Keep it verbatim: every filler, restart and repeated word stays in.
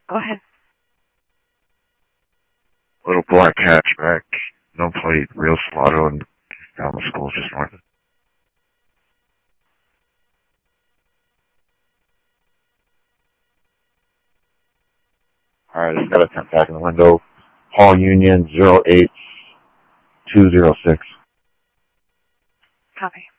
Go ahead. Little black hatchback, no plate, real Salado, and down the school just north. Alright, it's got a tent back in the window. Hall Union zero eight two zero six. Copy.